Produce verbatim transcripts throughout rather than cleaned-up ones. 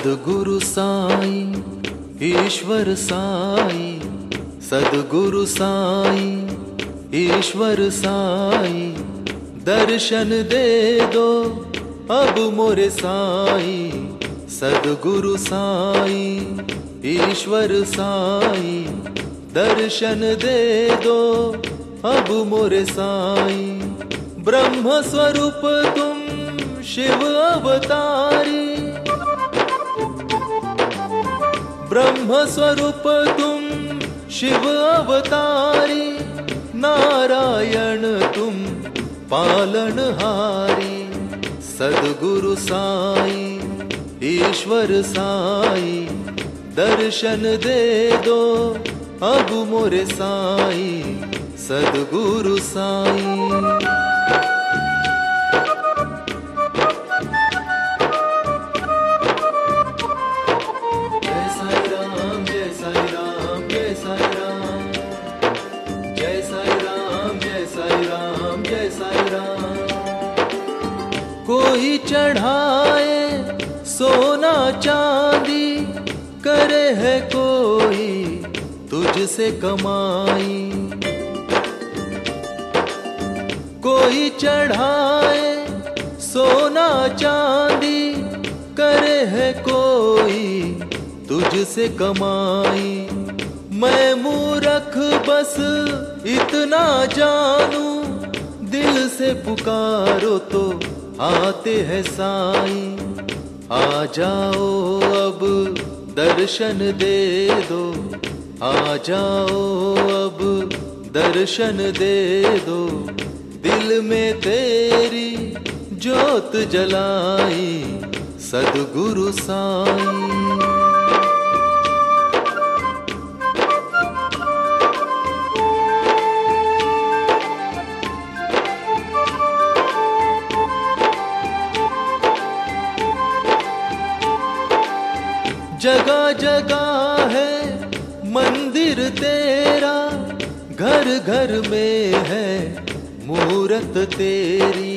सद्गुरु साई ईश्वर साई, सद्गुरु साई ईश्वर साई, दर्शन दे दो अब मोरे साई। सद्गुरु साई ईश्वर साई, दर्शन दे दो अब मोरे साई। ब्रह्म स्वरूप तुम शिव अवतारी, ब्रह्म स्वरूप तुम शिव अवतारी, नारायण तुम पालनहारी। सद्गुरु साई ईश्वर साई, दर्शन दे दो अब मोरे साई। सद्गुरु साई कोई चढ़ाए सोना चांदी, करे है कोई तुझसे कमाई। कोई चढ़ाए सोना चांदी, करे है कोई तुझसे कमाई। मैं मूर्ख बस इतना जानू, दिल से पुकारो तो आते हैं साई। आ जाओ अब दर्शन दे दो, आ जाओ अब दर्शन दे दो। दिल में तेरी जोत जलाई, सद्गुरु साई। जगह जगह है मंदिर तेरा, घर घर में है मूरत तेरी।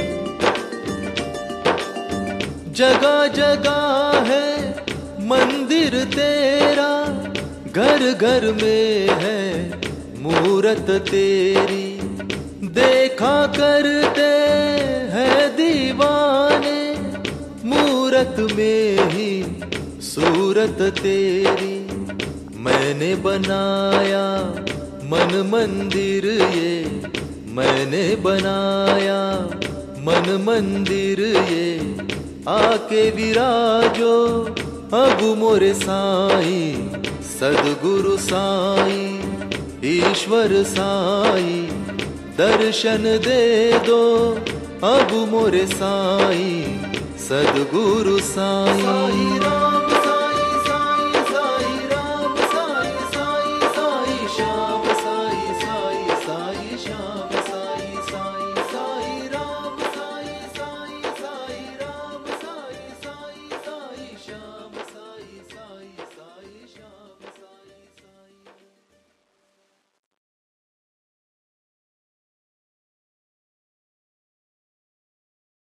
जगह जगह है मंदिर तेरा, घर घर में है मूरत तेरी। देखा करते हैं दीवाने, मूरत में ही सूरत तेरी। मैंने बनाया मन मंदिर ये, मैंने बनाया मन मंदिर ये। आके विराजो अब मोरे साई। सद्गुरु साई ईश्वर साई, दर्शन दे दो अब मोरे साई। सद्गुरु साई।